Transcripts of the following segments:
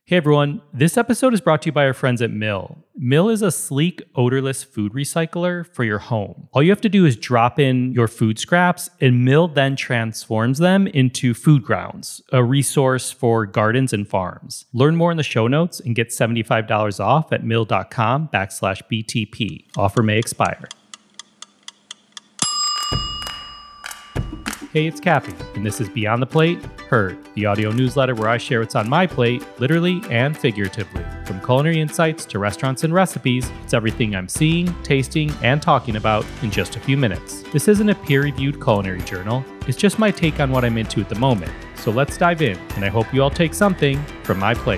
Hey everyone, this episode is brought to you by our friends at Mill. Mill is a sleek, odorless food recycler for your home. All you have to do is drop in your food scraps, and Mill then transforms them into food grounds, a resource for gardens and farms. Learn more in the show notes and get $75 off at mill.com/BTP. Offer may expire. Hey, it's Cappy, and this is Beyond the Plate, Heard, the audio newsletter where I share what's on my plate, literally and figuratively. From culinary insights to restaurants and recipes, it's everything I'm seeing, tasting, and talking about in just a few minutes. This isn't a peer-reviewed culinary journal, it's just my take on what I'm into at the moment. So let's dive in, and I hope you all take something from my plate.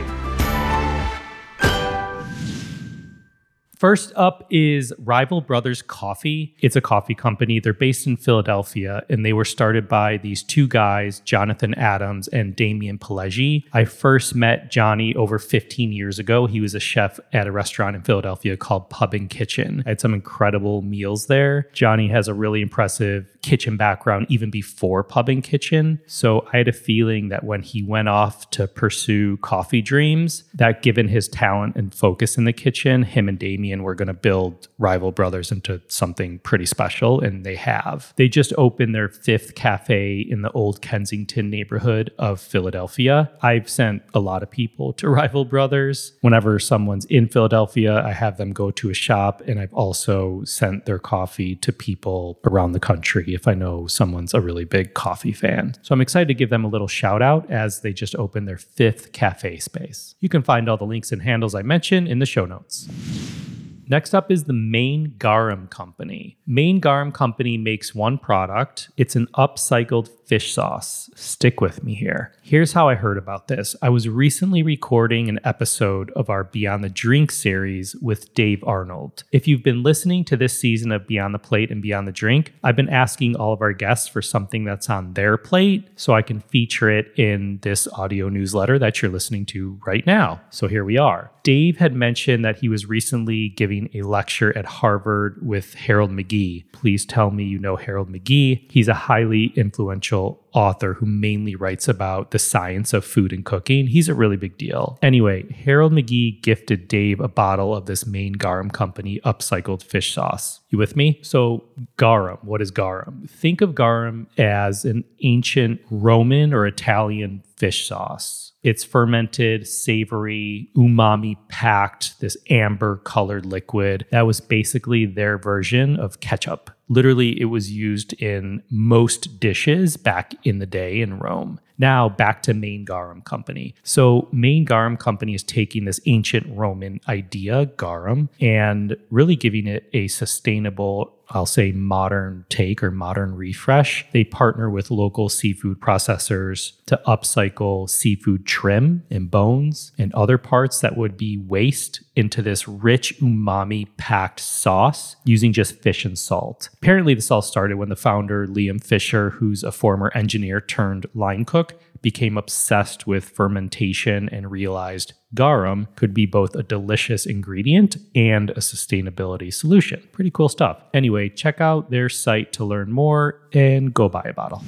First up is Rival Brothers Coffee. It's a coffee company. They're based in Philadelphia, and they were started by these two guys, Jonathan Adams and Damian Pileggi. I first met Johnny over 15 years ago. He was a chef at a restaurant in Philadelphia called Pub and Kitchen. I had some incredible meals there. Johnny has a really impressive kitchen background even before Pub and Kitchen. So I had a feeling that when he went off to pursue coffee dreams, that given his talent and focus in the kitchen, him and Damian were going to build Rival Brothers into something pretty special, and they have. They just opened their 5th cafe in the Old Kensington neighborhood of Philadelphia. I've sent a lot of people to Rival Brothers. Whenever someone's in Philadelphia, I have them go to a shop, and I've also sent their coffee to people around the country if I know someone's a really big coffee fan. So I'm excited to give them a little shout out as they just opened their 5th cafe space. You can find all the links and handles I mentioned in the show notes. Next up is the Maine Garum Company. Maine Garum Company makes one product. It's an upcycled fish sauce. Stick with me here. Here's how I heard about this. I was recently recording an episode of our Beyond the Drink series with Dave Arnold. If you've been listening to this season of Beyond the Plate and Beyond the Drink, I've been asking all of our guests for something that's on their plate so I can feature it in this audio newsletter that you're listening to right now. So here we are. Dave had mentioned that he was recently giving a lecture at Harvard with Harold McGee. Please tell me you know Harold McGee. He's a highly influential author who mainly writes about the science of food and cooking. He's a really big deal. Anyway, Harold McGee gifted Dave a bottle of this Maine Garum Company upcycled fish sauce. You with me? So garum, what is garum? Think of garum as an ancient Roman or Italian fish sauce. It's fermented, savory, umami-packed, this amber-colored liquid that was basically their version of ketchup. Literally, it was used in most dishes back in the day in Rome. Now, back to Maine Garum Company. So Maine Garum Company is taking this ancient Roman idea, garum, and really giving it a sustainable, I'll say modern take or modern refresh. They partner with local seafood processors to upcycle seafood trim and bones and other parts that would be waste into this rich umami-packed sauce using just fish and salt. Apparently, this all started when the founder, Liam Fisher, who's a former engineer turned line cook, became obsessed with fermentation and realized garum could be both a delicious ingredient and a sustainability solution. Pretty cool stuff. Anyway, check out their site to learn more and go buy a bottle.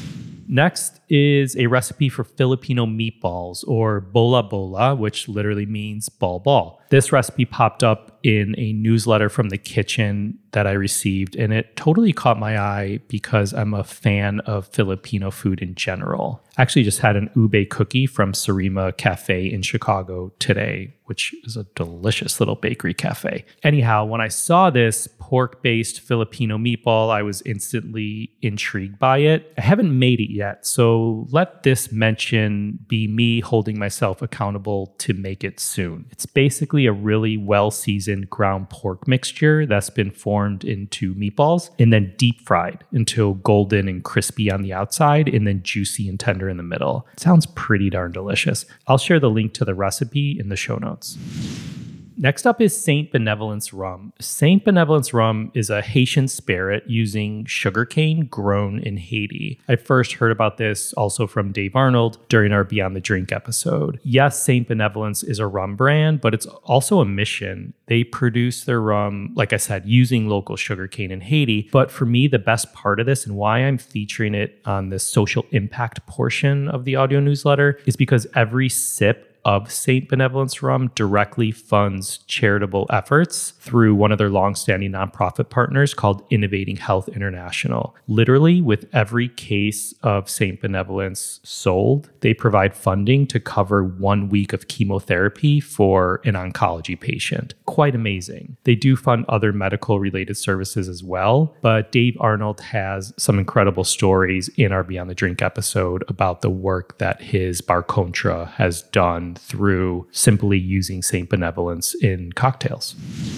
Next is a recipe for Filipino meatballs, or bola bola, which literally means ball ball. This recipe popped up in a newsletter from the kitchen that I received, and it totally caught my eye because I'm a fan of Filipino food in general. I actually just had an ube cookie from Sarima Cafe in Chicago today, which is a delicious little bakery cafe. Anyhow, when I saw this pork-based Filipino meatball, I was instantly intrigued by it. I haven't made it yet, so let this mention be me holding myself accountable to make it soon. It's basically a really well-seasoned ground pork mixture that's been formed into meatballs and then deep fried until golden and crispy on the outside and then juicy and tender in the middle. It sounds pretty darn delicious. I'll share the link to the recipe in the show notes. Next up is Saint Benevolence Rum. Saint Benevolence Rum is a Haitian spirit using sugarcane grown in Haiti. I first heard about this also from Dave Arnold during our Beyond the Drink episode. Yes, Saint Benevolence is a rum brand, but it's also a mission. They produce their rum, like I said, using local sugarcane in Haiti. But for me, the best part of this and why I'm featuring it on this social impact portion of the audio newsletter is because every sip of St. Benevolence Rum directly funds charitable efforts through one of their longstanding nonprofit partners called Innovating Health International. Literally, with every case of St. Benevolence sold, they provide funding to cover 1 week of chemotherapy for an oncology patient. Quite amazing. They do fund other medical related services as well, but Dave Arnold has some incredible stories in our Beyond the Drink episode about the work that his bar Contra has done through simply using St. Benevolence in cocktails.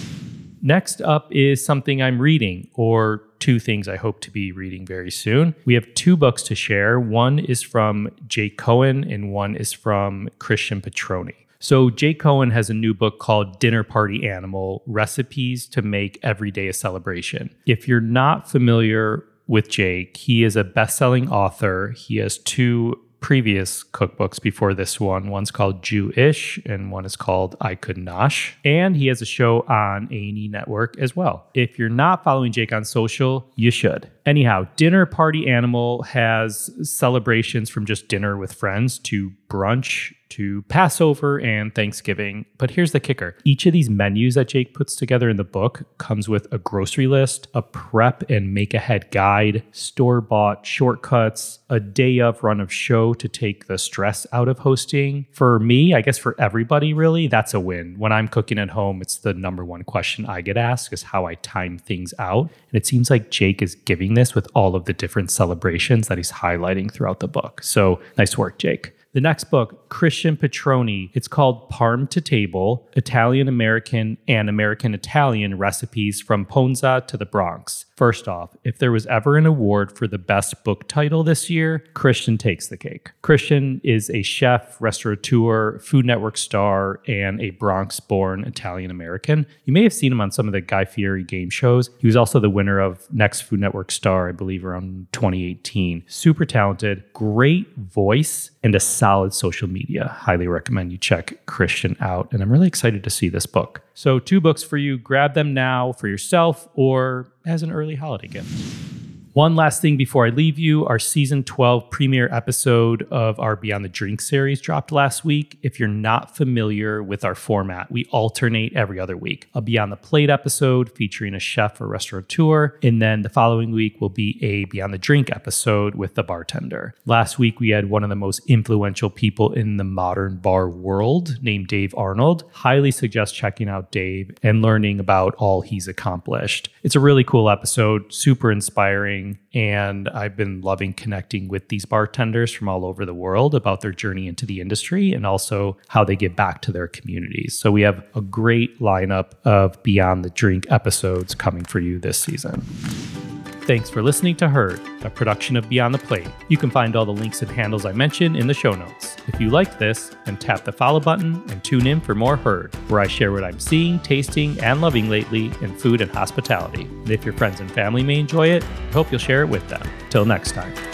Next up is something I'm reading, or two things I hope to be reading very soon. We have 2 books to share. One is from Jake Cohen and one is from Christian Petroni. So Jake Cohen has a new book called Dinner Party Animal: Recipes to Make Every Day a Celebration. If you're not familiar with Jake, he is a best-selling author. He has 2 previous cookbooks before this one. One's called Jewish and one is called I Could Nosh. And he has a show on A&E Network as well. If you're not following Jake on social, you should. Anyhow, Dinner Party Animal has celebrations from just dinner with friends to brunch to Passover and Thanksgiving. But here's the kicker. Each of these menus that Jake puts together in the book comes with a grocery list, a prep and make ahead guide, store-bought shortcuts, a day of run of show to take the stress out of hosting. For me, I guess for everybody really, that's a win. When I'm cooking at home, it's the number one question I get asked is how I time things out. And it seems like Jake is giving this with all of the different celebrations that he's highlighting throughout the book. So nice work, Jake. The next book, Christian Petroni, it's called Parm to Table, Italian-American and American-Italian Recipes from Ponza to the Bronx. First off, if there was ever an award for the best book title this year, Christian takes the cake. Christian is a chef, restaurateur, Food Network star, and a Bronx-born Italian-American. You may have seen him on some of the Guy Fieri game shows. He was also the winner of Next Food Network Star, I believe, around 2018. Super talented, great voice, and a solid social media. Highly recommend you check Christian out. And I'm really excited to see this book. So 2 books for you. Grab them now for yourself or as an early holiday gift. One last thing before I leave you, our season 12 premiere episode of our Beyond the Drink series dropped last week. If you're not familiar with our format, we alternate every other week. A Beyond the Plate episode featuring a chef or restaurateur, and then the following week will be a Beyond the Drink episode with the bartender. Last week, we had one of the most influential people in the modern bar world named Dave Arnold. Highly suggest checking out Dave and learning about all he's accomplished. It's a really cool episode, super inspiring. And I've been loving connecting with these bartenders from all over the world about their journey into the industry and also how they give back to their communities. So we have a great lineup of Beyond the Drink episodes coming for you this season. Thanks for listening to Heard, a production of Beyond the Plate. You can find all the links and handles I mentioned in the show notes. If you liked this, then tap the follow button and tune in for more Heard, where I share what I'm seeing, tasting, and loving lately in food and hospitality. And if your friends and family may enjoy it, I hope you'll share it with them. Till next time.